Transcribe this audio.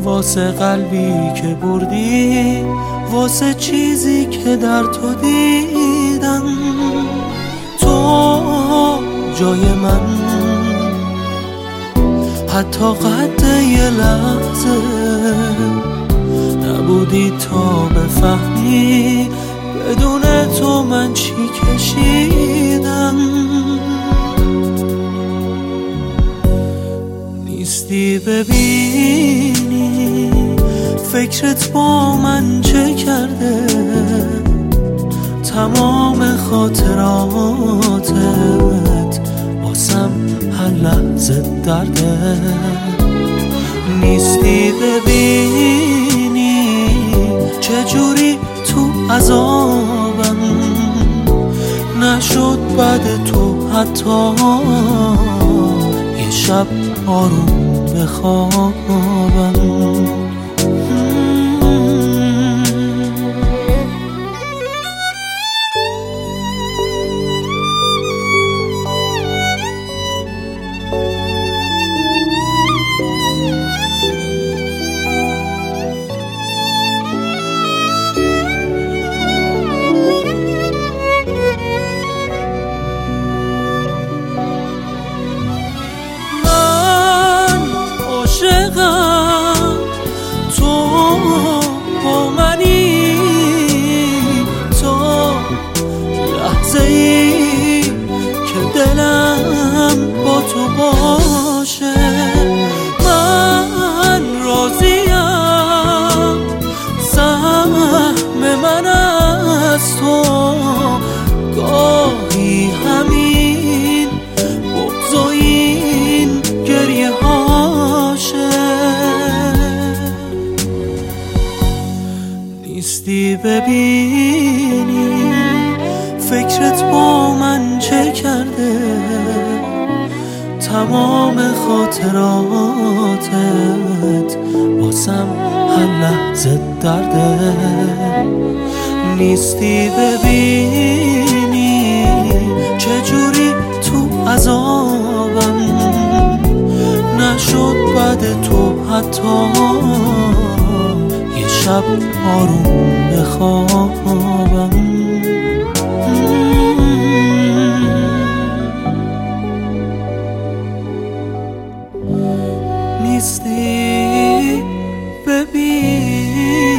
واسه قلبی که بردی، واسه چیزی که در تو دیدم. تو جای من حتی قد یه لحظه نبودی تا بفهمی بدون تو من چی کشیدم. نیستی ببینی فکرت با من چه کرده، تمام خاطراتت واسم هر لحظه درده. نیستی ببینی چجوری تو عذابم، نشد بعد تو حتی یه شب آروم بخوابم. تو با منی، تو لحظه ای که دلم با تو باشه. من راضیم سهم من از تو، گاهی همین بغض و این گریه هاشه. نیستی ببینی فکرت با من چه کرده، تمام خاطراتت واسم هر لحظه درده. نیستی ببینی چجوری تو عذابم، نشد بعد تو حتی یه شب آروم بخوابم. نیستی ببین